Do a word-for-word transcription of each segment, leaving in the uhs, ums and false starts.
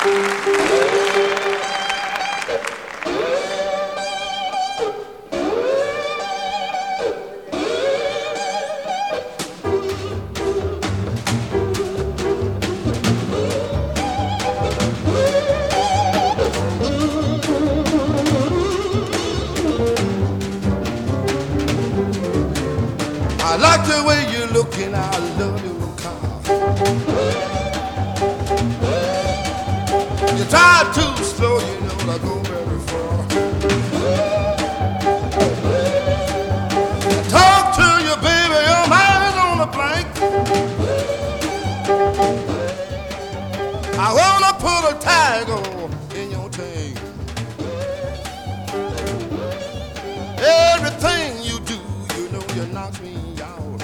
I like the way you're looking, I love your car. You drive too slow, you know I go very far. I talk to you, baby, your mind's on the blank. I wanna put a tag on in your tank. Everything you do, you know you knock me out.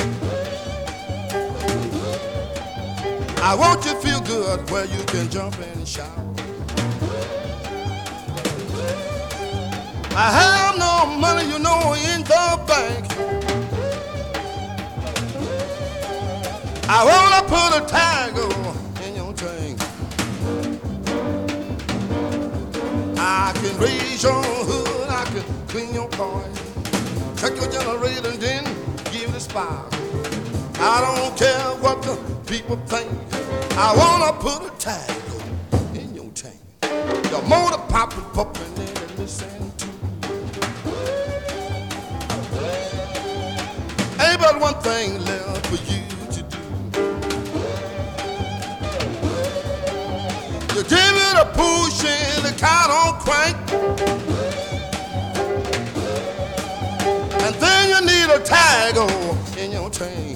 I want you to feel good where you can jump and shout. I have no money, you know, in the bank. I wanna put a tag on in your tank. I can raise your hood, I can clean your car, check your generator and then give it a spark. I don't care what the people think, I wanna put a tag in your tank. Your motor poppin', poppin' in and listen to. Ain't but one thing left for you to do. You give it a push and the car don't crank. And then you need a tag on in your tank.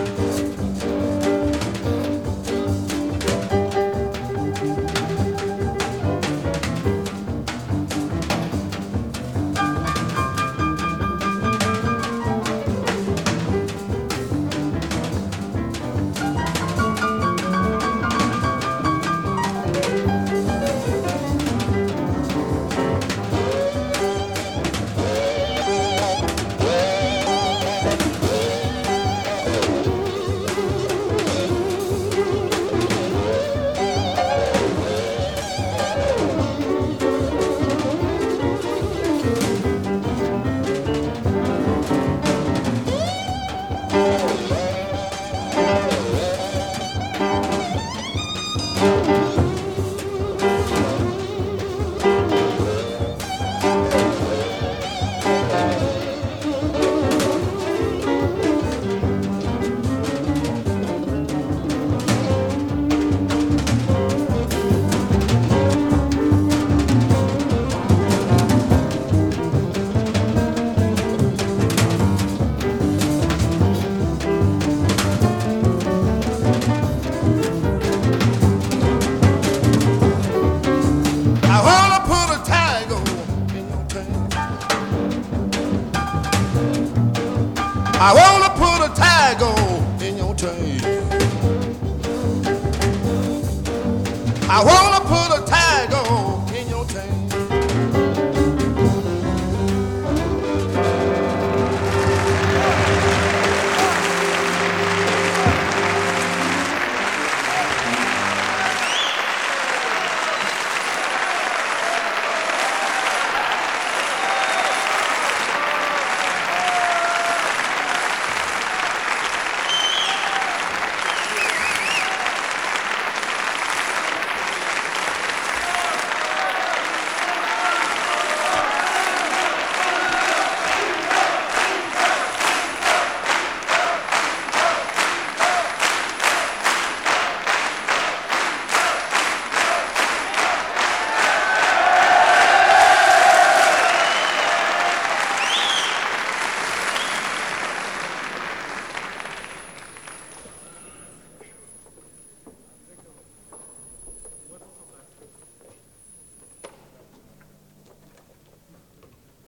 I wanna put a tag on in your tank. I wanna put a tag